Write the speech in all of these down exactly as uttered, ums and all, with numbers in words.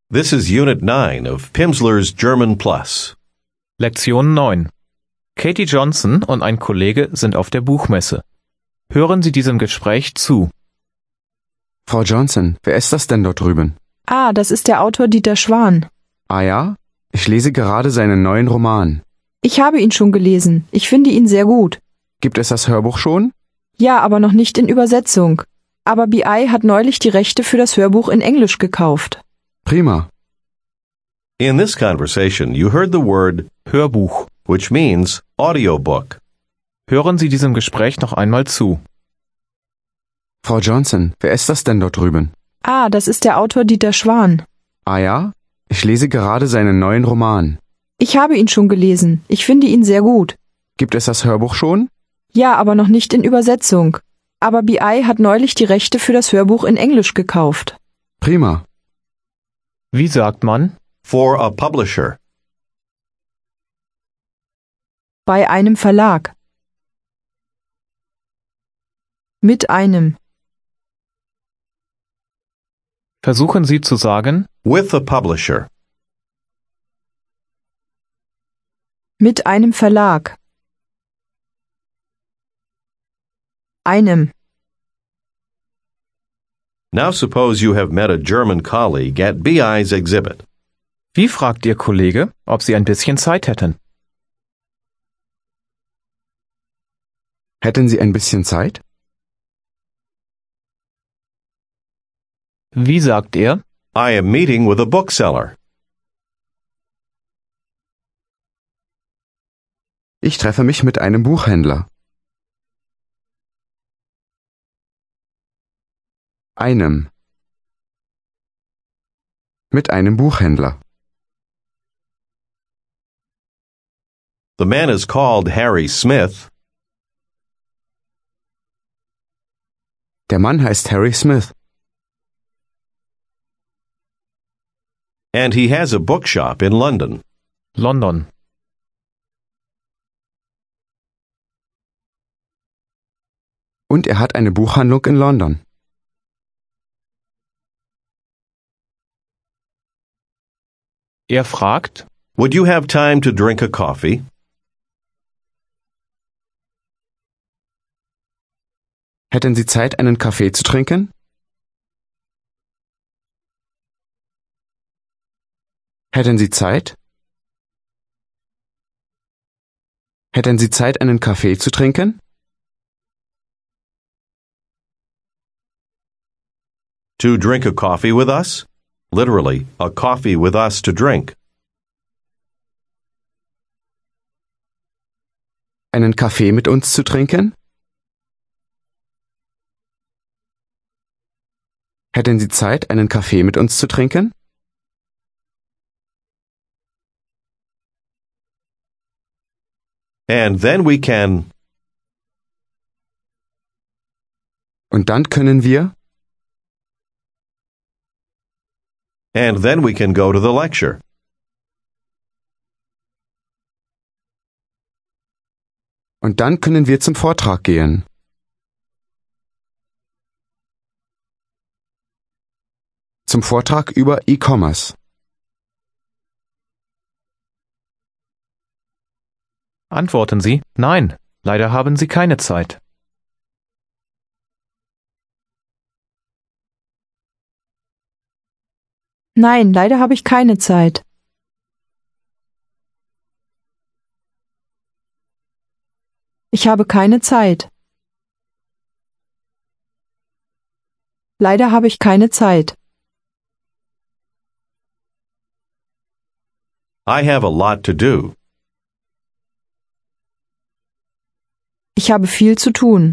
This is Unit nine of Pimsleur's German Plus. Lektion neun. Katie Johnson und ein Kollege sind auf der Buchmesse. Hören Sie diesem Gespräch zu. Frau Johnson, wer ist das denn dort drüben? Ah, das ist der Autor Dieter Schwan. Ah ja? Ich lese gerade seinen neuen Roman. Ich habe ihn schon gelesen. Ich finde ihn sehr gut. Gibt es das Hörbuch schon? Ja, aber noch nicht in Übersetzung. Aber B I hat neulich die Rechte für das Hörbuch in Englisch gekauft. Prima. In this conversation, you heard the word Hörbuch. which means audiobook. Hören Sie diesem Gespräch noch einmal zu. Frau Johnson, wer ist das denn dort drüben? Ah, das ist der Autor Dieter Schwan. Ah ja? Ich lese gerade seinen neuen Roman. Ich habe ihn schon gelesen. Ich finde ihn sehr gut. Gibt es das Hörbuch schon? Ja, aber noch nicht in Übersetzung. Aber B I hat neulich die Rechte für das Hörbuch in Englisch gekauft. Prima. Wie sagt man? For a publisher. Bei einem Verlag. Mit einem. Versuchen Sie zu sagen, With a publisher. Mit einem Verlag. Einem. Now suppose you have met a German colleague at B I's exhibit. wie fragt Ihr Kollege, ob Sie ein bisschen Zeit hätten? Hätten Sie ein bisschen Zeit? Wie sagt er? I am meeting with a bookseller. Ich treffe mich mit einem Buchhändler. Einem. Mit einem Buchhändler. The man is called Harry Smith. Der Mann heißt Harry Smith. And he has a bookshop in London. London. Und er hat eine Buchhandlung in London. Er fragt, Would you have time to drink a coffee? Hätten Sie Zeit, einen Kaffee zu trinken? Hätten Sie Zeit? Hätten Sie Zeit, einen Kaffee zu trinken? To drink a coffee with us? Literally, a coffee with us to drink. Einen Kaffee mit uns zu trinken? Hätten Sie Zeit, einen Kaffee mit uns zu trinken? And then we can. Und dann können wir, And then we can go to the lecture. und dann können wir zum Vortrag gehen. Zum Vortrag über E-Commerce. antworten Sie, nein, leider haben Sie keine Zeit. Nein, leider habe ich keine Zeit. Ich habe keine Zeit. Leider habe ich keine Zeit. I have a lot to do. Ich habe viel zu tun.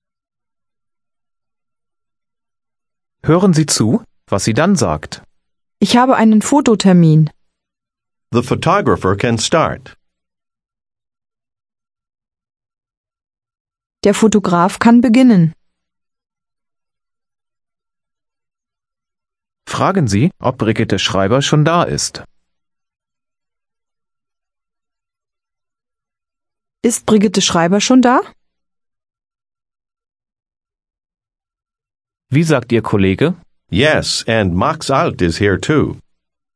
Hören Sie zu, was sie dann sagt. Ich habe einen Fototermin. The photographer can start. Der Fotograf kann beginnen. Fragen Sie, ob Brigitte Schreiber schon da ist. Ist Brigitte Schreiber schon da? Wie sagt Ihr Kollege? Yes, and Max Alt is here too.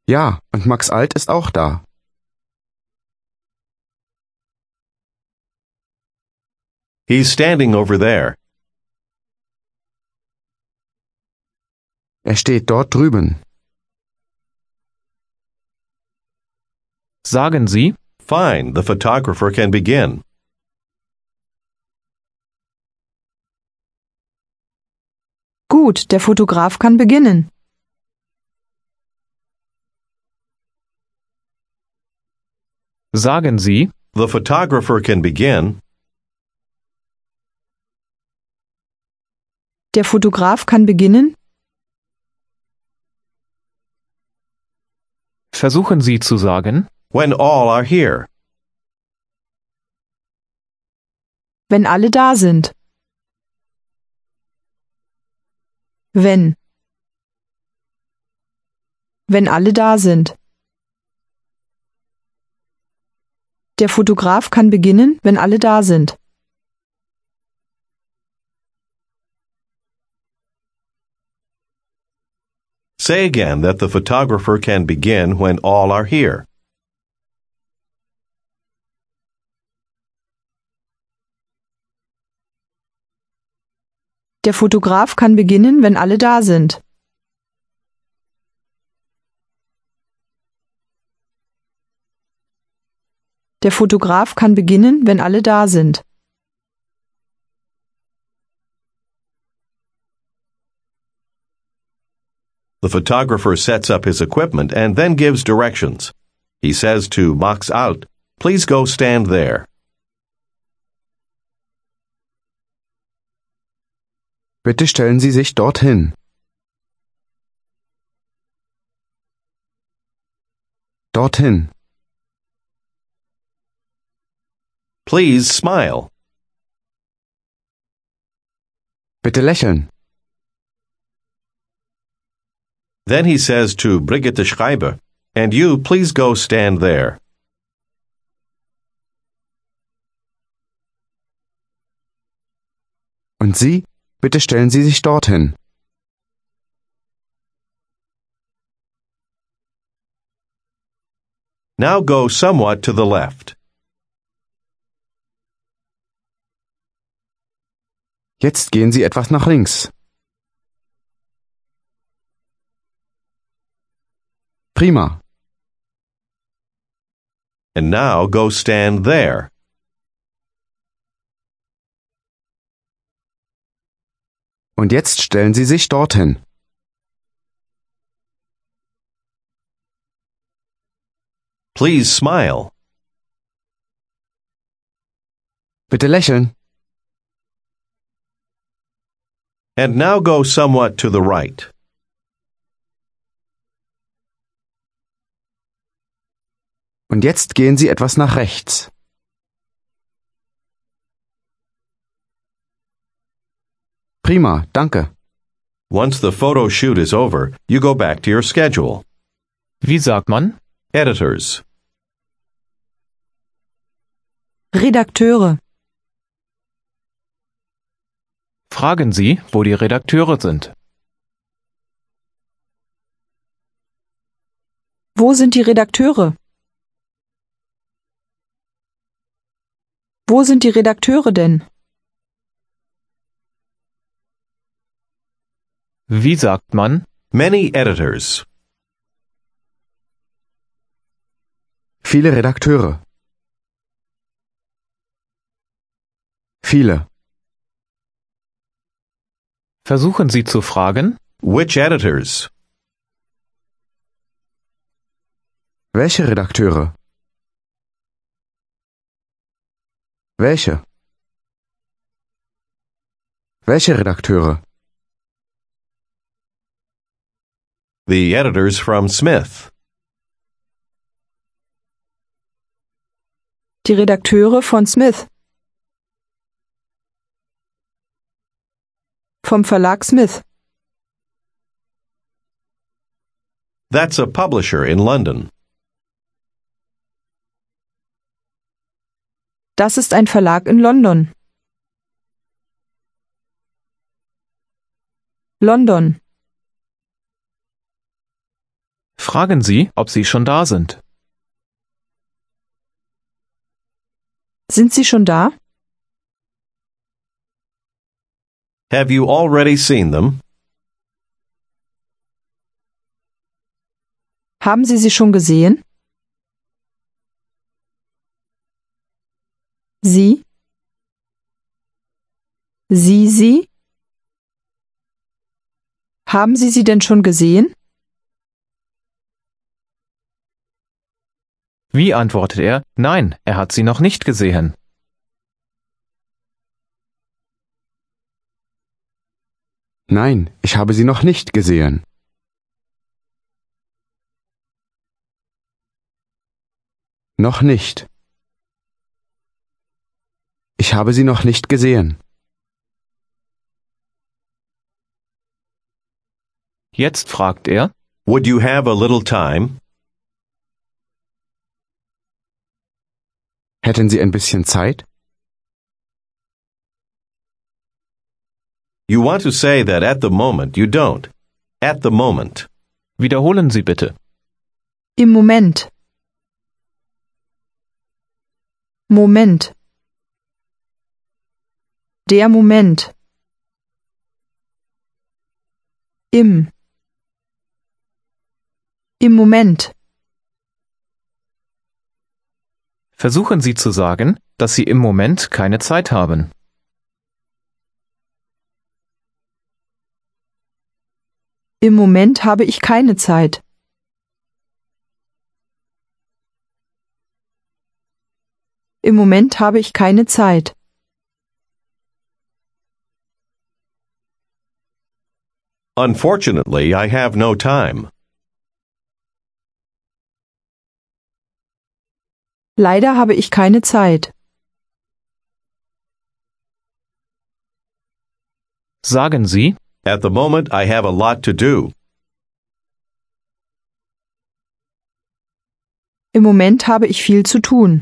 Ja, und Max Alt ist auch da. He's standing over there. Er steht dort drüben. Sagen Sie, Fine, the photographer can begin. Gut, der Fotograf kann beginnen. sagen Sie, The photographer can begin. Der Fotograf kann beginnen. versuchen Sie zu sagen, When all are here. Wenn alle da sind. Wenn. Wenn alle da sind. Der Fotograf kann beginnen, wenn alle da sind. Say again that the photographer can begin when all are here. Der Fotograf kann beginnen, wenn alle da sind. Der Fotograf kann beginnen, wenn alle da sind. The photographer sets up his equipment and then gives directions. He says to Max Alt, "Please go stand there." Bitte stellen Sie sich dorthin. Dorthin. Please smile. Bitte lächeln. Then he says to Brigitte Schreiber, "And you, please go stand there." Und Sie, bitte stellen Sie sich dorthin. Now go somewhat to the left. Jetzt gehen Sie etwas nach links. Prima. And now go stand there. Und jetzt stellen Sie sich dorthin. Please smile. Bitte lächeln. And now go somewhat to the right. Und jetzt gehen Sie etwas nach rechts. Prima, danke. Once the photo shoot is over, you go back to your schedule. wie sagt man? Editors. Redakteure. Fragen Sie, wo die Redakteure sind. Wo sind die Redakteure? Wo sind die Redakteure denn? Wie sagt man? Many editors. Viele Redakteure. Viele. Versuchen Sie zu fragen, Which editors? Welche Redakteure? Welche? Welche Redakteure? The editors from Smith. Die Redakteure von Smith. Vom Verlag Smith. That's a publisher in London. Das ist ein Verlag in London. London. Fragen Sie, ob Sie schon da sind. Sind Sie schon da? Have you already seen them? Haben Sie sie schon gesehen? Sie? Sie, sie? Haben Sie sie denn schon gesehen? Wie antwortet er? Nein, er hat sie noch nicht gesehen. Nein, ich habe sie noch nicht gesehen. Noch nicht. Ich habe sie noch nicht gesehen. Jetzt fragt er, Would you have a little time? Hätten Sie ein bisschen Zeit? You want to say that at the moment you don't. At the moment. wiederholen Sie bitte. Im Moment. Moment. Der Moment. Im. Im Moment. Versuchen Sie zu sagen, dass Sie im Moment keine Zeit haben. Im Moment habe ich keine Zeit. Im Moment habe ich keine Zeit. Unfortunately, I have no time. Leider habe ich keine Zeit. Sagen Sie, At the moment, I have a lot to do. Im Moment habe ich viel zu tun.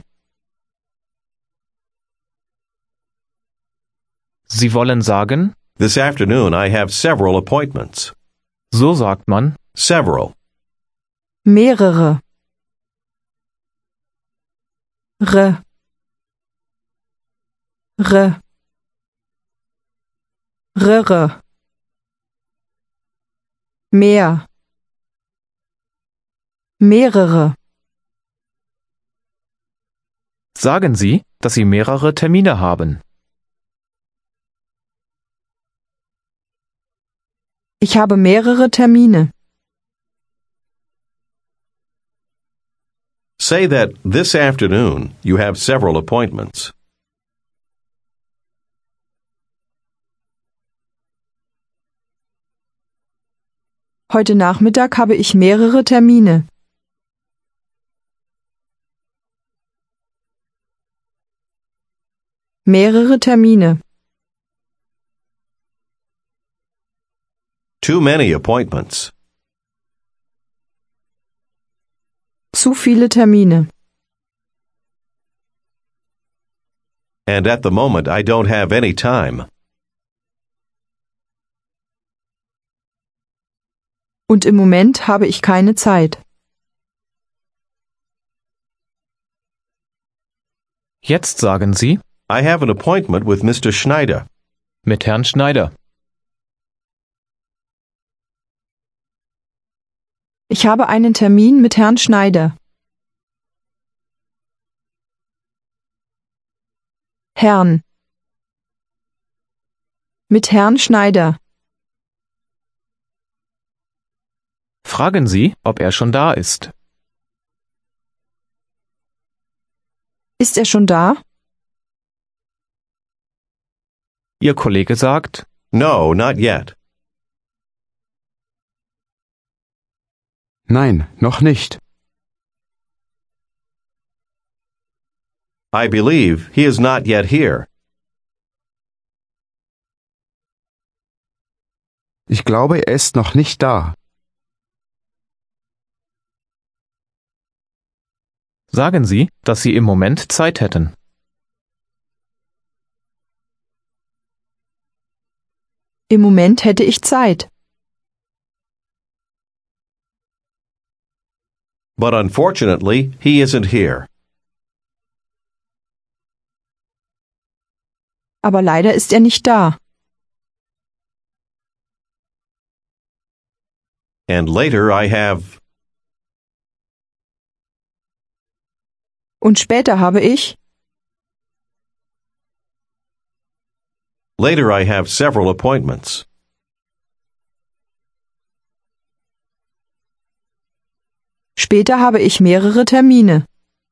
Sie wollen sagen, This afternoon, I have several appointments. so sagt man, Several. Mehrere. Re. Re. Rere. Mehr. Mehrere. sagen Sie, dass Sie mehrere Termine haben. Ich habe mehrere Termine. Say that this afternoon you have several appointments. Heute Nachmittag habe ich mehrere Termine. Mehrere Termine. Too many appointments. Zu viele Termine. And at the moment I don't have any time. Und im Moment habe ich keine Zeit. Jetzt sagen Sie, I have an appointment with Mister Schneider. mit Herrn Schneider. Ich habe einen Termin mit Herrn Schneider. Herrn. Mit Herrn Schneider. Fragen Sie, ob er schon da ist. Ist er schon da? Ihr Kollege sagt, No, not yet. Nein, noch nicht. I believe he is not yet here. Ich glaube, er ist noch nicht da. sagen Sie, dass Sie im Moment Zeit hätten. Im Moment hätte ich Zeit. But unfortunately, he isn't here. Aber leider ist er nicht da. And later I have, Und später habe ich, later I have several appointments. später habe ich mehrere Termine.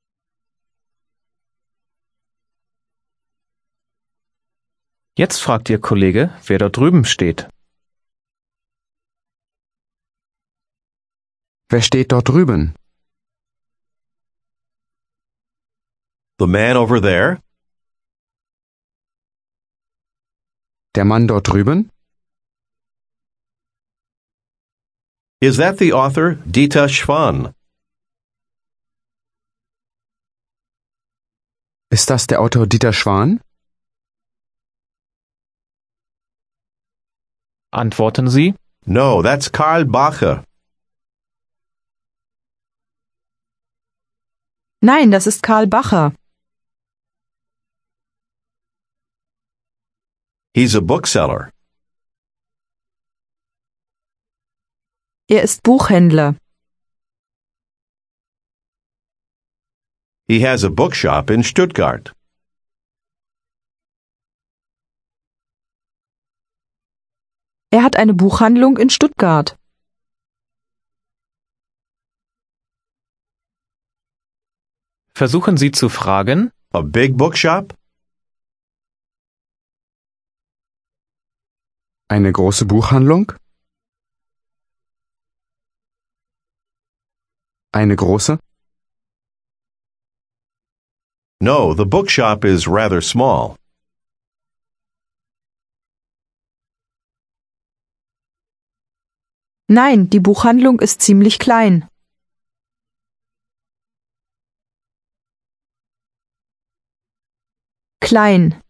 Jetzt fragt Ihr Kollege, wer dort drüben steht. Wer steht dort drüben? The man over there? Der Mann dort drüben? Is that the author, Dita Schwan? Ist das der Autor Dieter Schwan? Antworten Sie, No, that's Karl Bache. Nein, das ist Karl Bacher. He's a bookseller. Er ist Buchhändler. He has a bookshop in Stuttgart. Er hat eine Buchhandlung in Stuttgart. versuchen Sie zu fragen, A big bookshop? Eine große Buchhandlung? Eine große? No, the bookshop is rather small. Nein, die Buchhandlung ist ziemlich klein. Klein.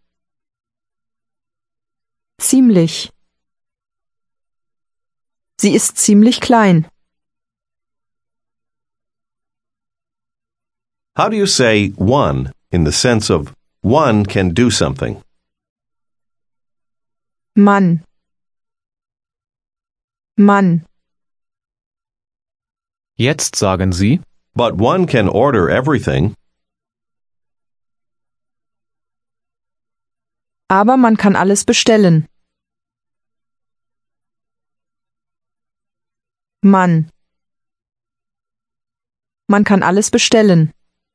Ziemlich. Sie ist ziemlich klein. How do you say one in the sense of one can do something? Mann. Mann. jetzt sagen Sie, But one can order everything. Aber man kann alles bestellen. Mann. Man kann alles bestellen.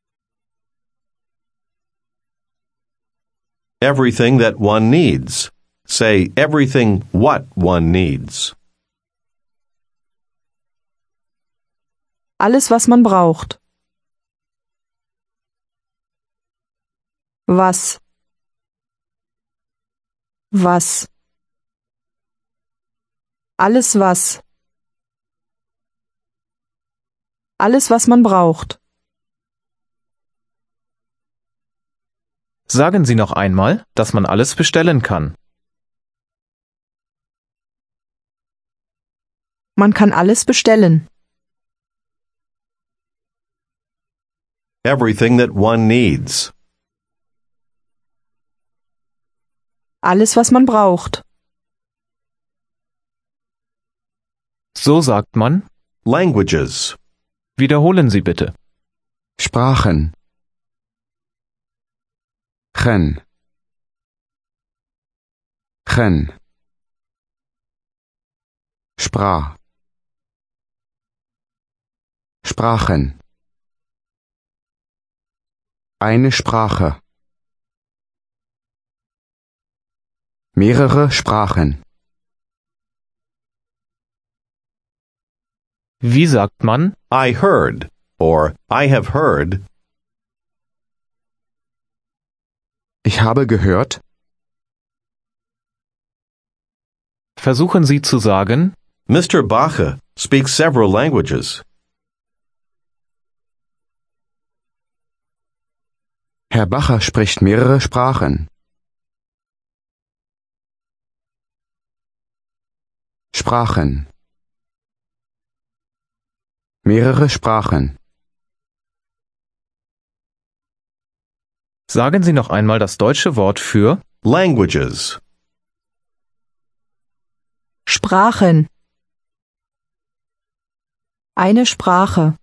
Everything that one needs. Say everything what one needs. Alles, was man braucht. Was? Was? Alles was. Alles, was man braucht. sagen Sie noch einmal, dass man alles bestellen kann. Man kann alles bestellen. Everything that one needs. Alles, was man braucht. So sagt man, Languages. wiederholen Sie bitte. Sprachen. Gen. Gen. Sprach. Sprachen. Eine Sprache. Mehrere Sprachen. Wie sagt man, I heard or I have heard. Ich habe gehört. versuchen Sie zu sagen, Mister Bache speaks several languages. Herr Bacher spricht mehrere Sprachen. Sprachen. Mehrere Sprachen. Sagen Sie noch einmal das deutsche Wort für languages. Sprachen. Eine Sprache.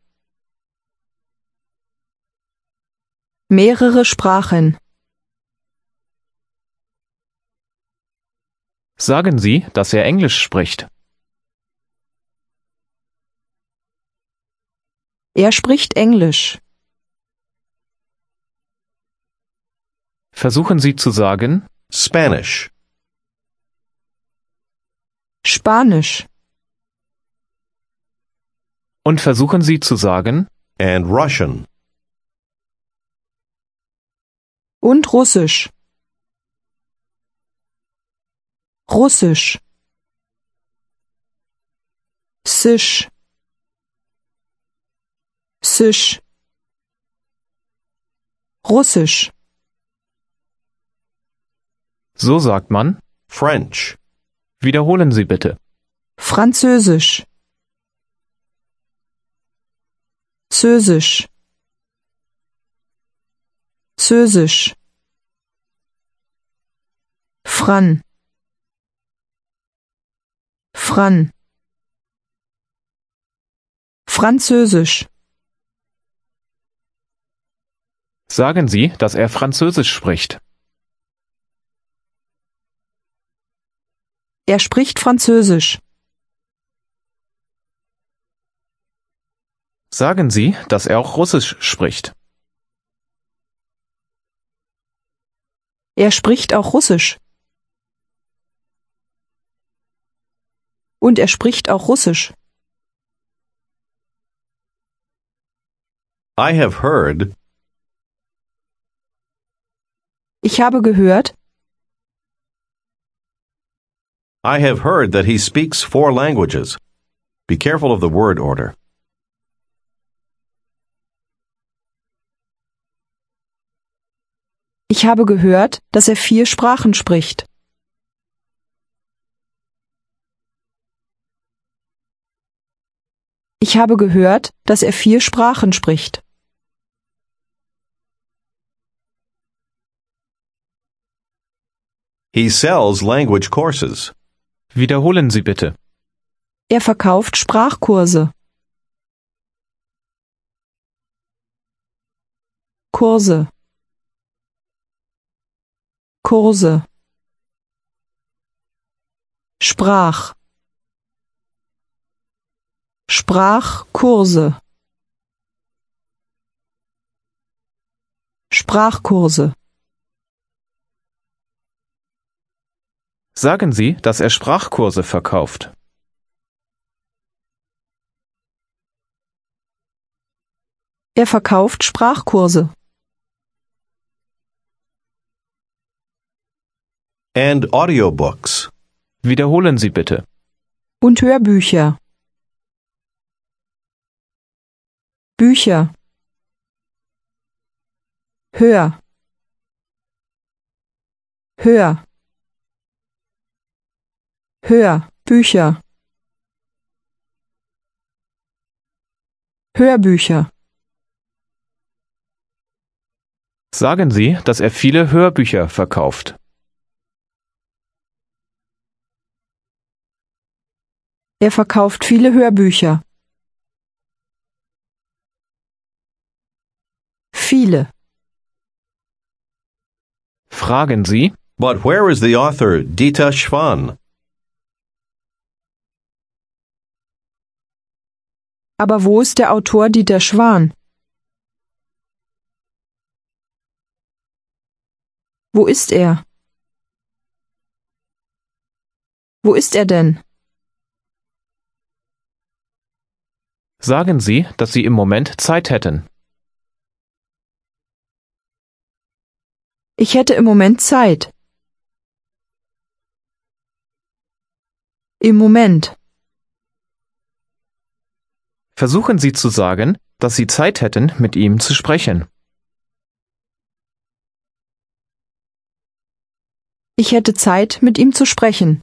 Mehrere Sprachen. Sagen Sie, dass er Englisch spricht. Er spricht Englisch. Versuchen Sie zu sagen, Spanish. Spanisch. und versuchen Sie zu sagen, And Russian. Und Russisch. Russisch. Sisch. Sisch. Russisch. so sagt man. French. Wiederholen Sie bitte. Französisch. Zösisch. Zösisch. Fran. Fran. Französisch. Sagen Sie, dass er Französisch spricht. Er spricht Französisch. Sagen Sie, dass er auch Russisch spricht. Er spricht auch Russisch. Und er spricht auch Russisch. I have heard. Ich habe gehört, I have heard that he speaks four languages. Be careful of the word order. ich habe gehört, dass er vier Sprachen spricht. Ich habe gehört, dass er vier Sprachen spricht. He sells language courses. Wiederholen Sie bitte. Er verkauft Sprachkurse. Kurse. Kurse. Sprach. Sprachkurse. Sprachkurse. Sagen Sie, dass er Sprachkurse verkauft. Er verkauft Sprachkurse. And audiobooks. Wiederholen Sie bitte. Und Hörbücher. Bücher. Hör. Hör. Hör. Bücher. Hörbücher. Sagen Sie, dass er viele Hörbücher verkauft. Er verkauft viele Hörbücher. Viele. Fragen Sie, But where is the author Dita Schwan? Aber wo ist der Autor Dieter Schwan? Wo ist er? Wo ist er denn? sagen Sie, dass Sie im Moment Zeit hätten. Ich hätte im Moment Zeit. Im Moment. Versuchen Sie zu sagen, dass Sie Zeit hätten, mit ihm zu sprechen. Ich hätte Zeit, mit ihm zu sprechen.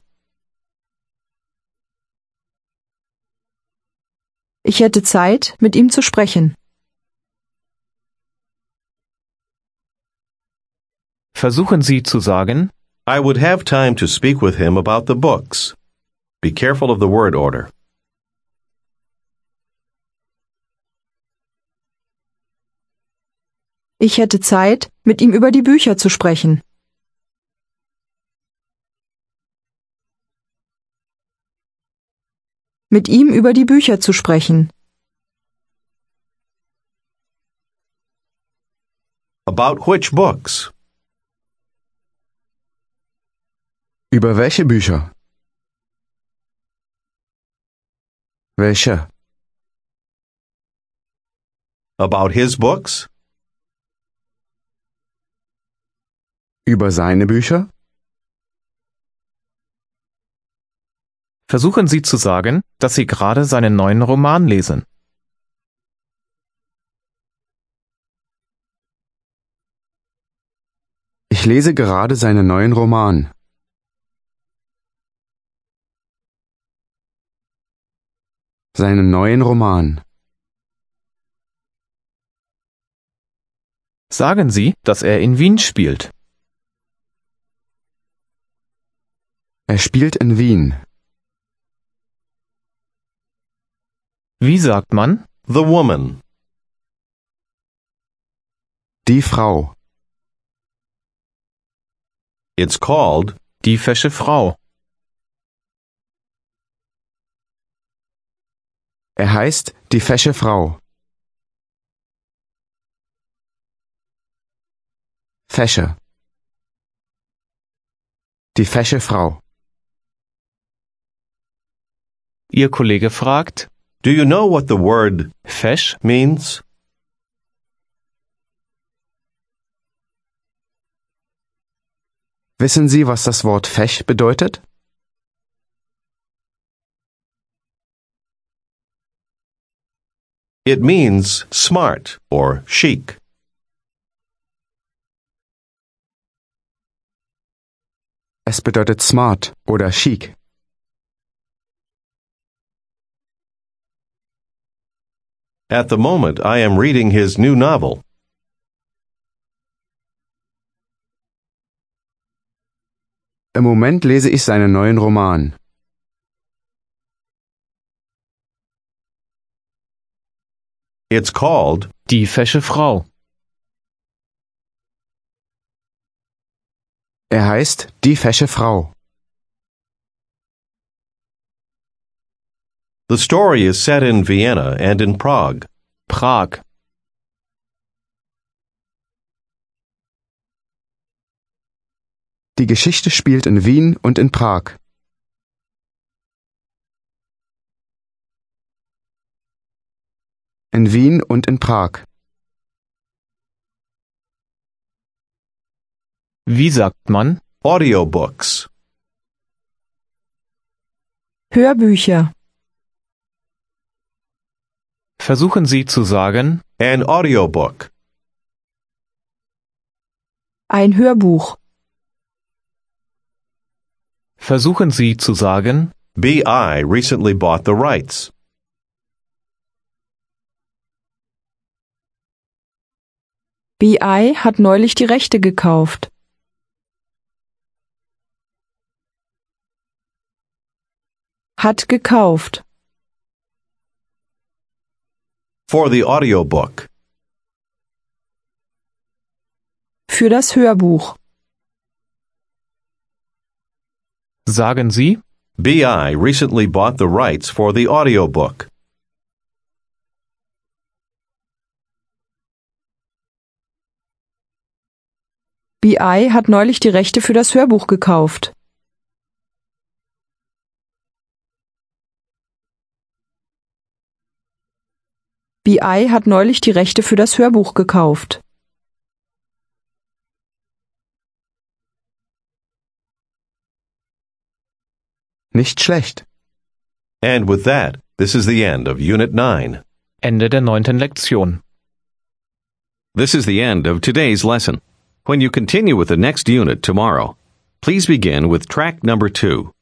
Ich hätte Zeit, mit ihm zu sprechen. Versuchen Sie zu sagen, I would have time to speak with him about the books. Be careful of the word order. Ich hätte Zeit, mit ihm über die Bücher zu sprechen. Mit ihm über die Bücher zu sprechen. About which books? Über welche Bücher? Welche? About his books? Über seine Bücher? versuchen Sie zu sagen, dass Sie gerade seinen neuen Roman lesen. Ich lese gerade seinen neuen Roman. Seinen neuen Roman. Sagen Sie, dass er in Wien spielt. Er spielt in Wien. Wie sagt man? The woman. Die Frau. It's called Die fesche Frau. Er heißt die fesche Frau. Fesche. Die fesche Frau. Ihr Kollege fragt, Do you know what the word fesch? means? Wissen Sie, was das Wort fesch bedeutet? It means smart or chic. Es bedeutet smart oder chic. At the moment, I am reading his new novel. Im Moment lese ich seinen neuen Roman. It's called Die fesche Frau. Er heißt die fesche Frau. The story is set in Vienna and in Prague. Prag. Die Geschichte spielt in Wien und in Prag. In Wien und in Prag. Wie sagt man? Audiobooks. Hörbücher. Versuchen Sie zu sagen, An audiobook. Ein Hörbuch. versuchen Sie zu sagen, B I recently bought the rights. B I hat neulich die Rechte gekauft. Hat gekauft. For the audiobook. Für das Hörbuch. sagen Sie, B I recently bought the rights for the audiobook. B I hat neulich die Rechte für das Hörbuch gekauft. B I hat neulich die Rechte für das Hörbuch gekauft. Nicht schlecht. And with that, this is the end of Unit nine. Ende der neunten Lektion. This is the end of today's lesson. When you continue with the next unit tomorrow, please begin with track number two.